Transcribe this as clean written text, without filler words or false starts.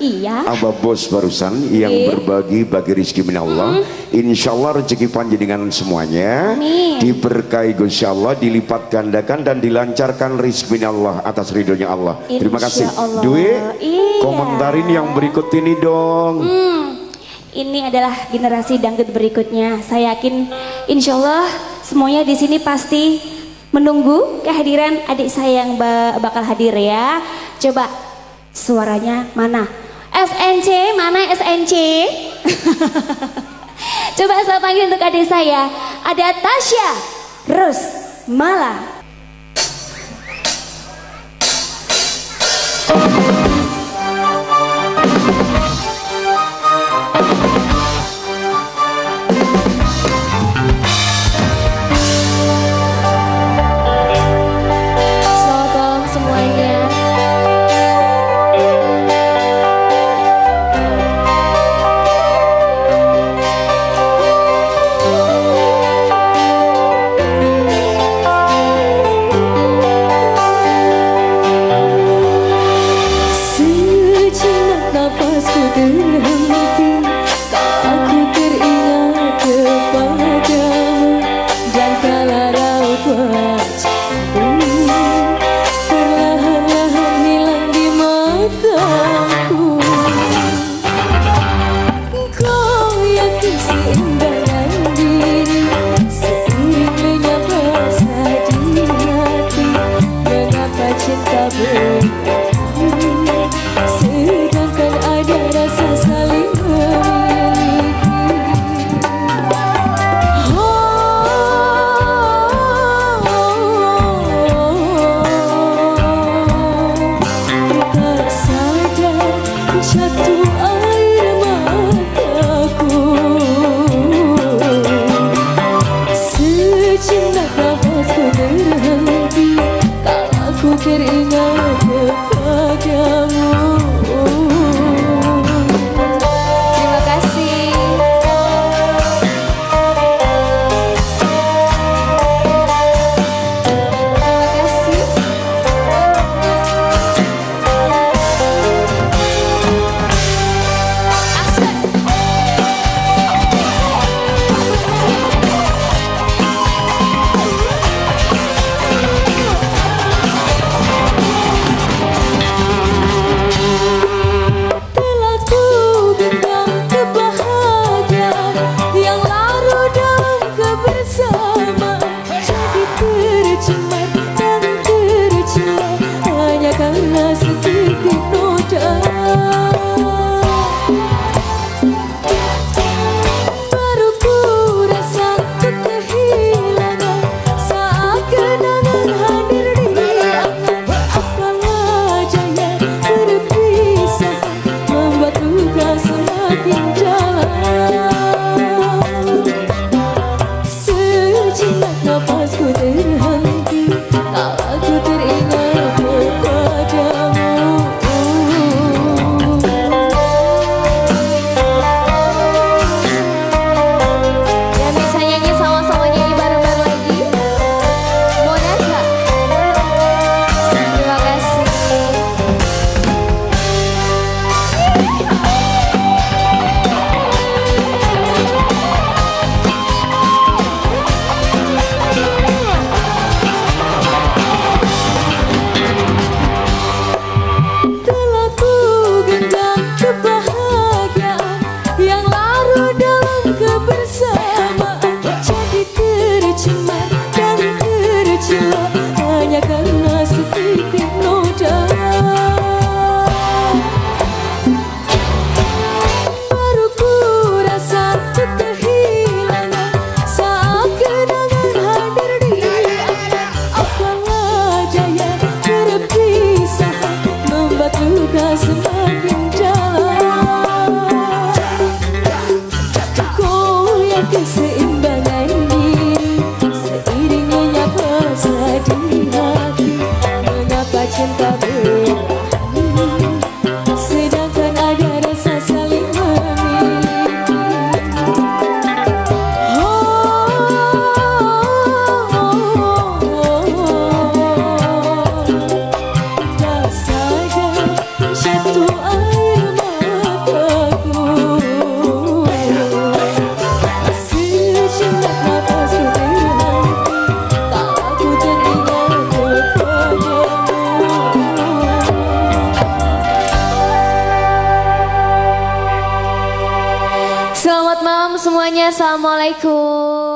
Iya. Abah Bos barusan yang berbagi rezeki min Allah. Insya Allah rezeki panjenengan semuanya diberkahi Gusti Allah, dilipat gandakan dan dilancarkan rezeki min Allah atas ridhonya Allah. Terima kasih. Dwi, komentarin yang berikut ini dong. Ini adalah generasi dangdut berikutnya. Saya yakin insya Allah semuanya di sini pasti menunggu kehadiran adik saya yang bakal hadir ya. Coba suaranya mana? SNC, mana SNC? Coba saya panggil untuk adik saya. Ada Tasya Rusmala. malam semuanya. Assalamualaikum.